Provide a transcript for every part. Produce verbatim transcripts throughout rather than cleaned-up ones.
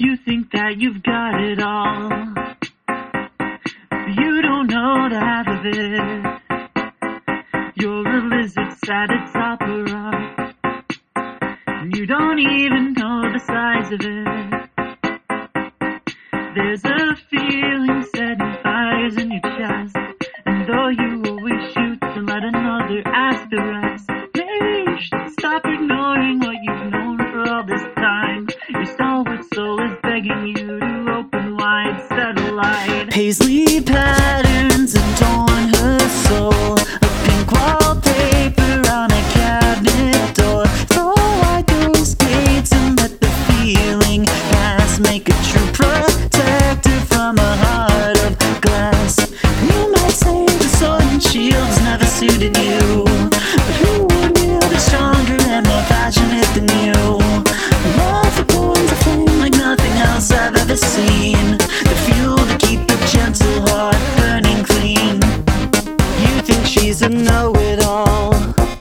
You think that you've got it all, but you don't know the half of it. You're a lizard sat atop a rock, and you don't even know the size of it. There's a feeling setting fires in your chest, and though you always shoot to let another ask the rest, maybe you should stop ignoring what you've known for all this time. Your stalwart soul is begging you to open wide, satellite. Paisley patterns adorn her soul, a pink wallpaper on a cabinet door. Throw wide those gates and let the feeling pass. Make a true protector from a heart of glass. You might say the sword and shield's never suited you, but who would wield it stronger and more passionate than you? Love that burns a flame like nothing else I've ever seen, the fuel to keep a gentle heart burning clean. You think she's a know-it-all,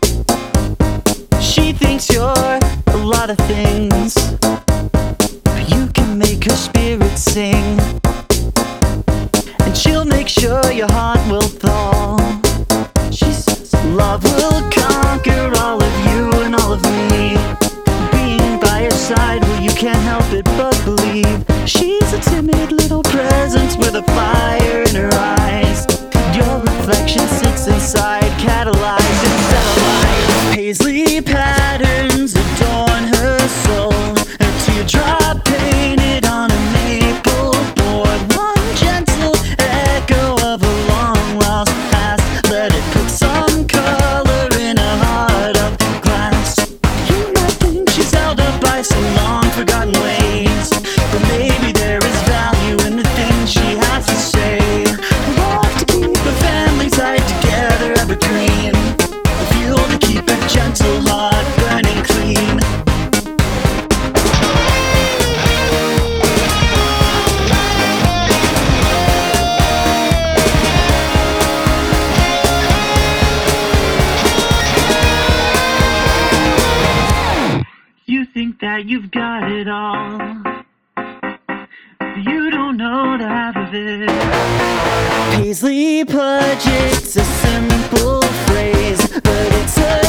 she thinks you're a lot of things, but you can make her spirit sing, and she'll make sure your heart will thaw. She says love will conquer all of you and all of me. Being by your side, well, you can't help it but believe. She's a timid little presence with a fire in her eyes. Your reflection sits inside, catalyzed and satellite. Paisley patterns adorn her soul, a teardrop painted on a maple board. One gentle echo of a long lost past. Let it put some color in a heart of glass. You might think she's held up by some long forgotten ways, but maybe there is value in the things she has to say. Love to keep a family tied together, evergreen, the fuel to keep a gentle heart burning clean. You think that you've got it all, but you don't know the half of it. Paisley projects a simple phrase, but it's a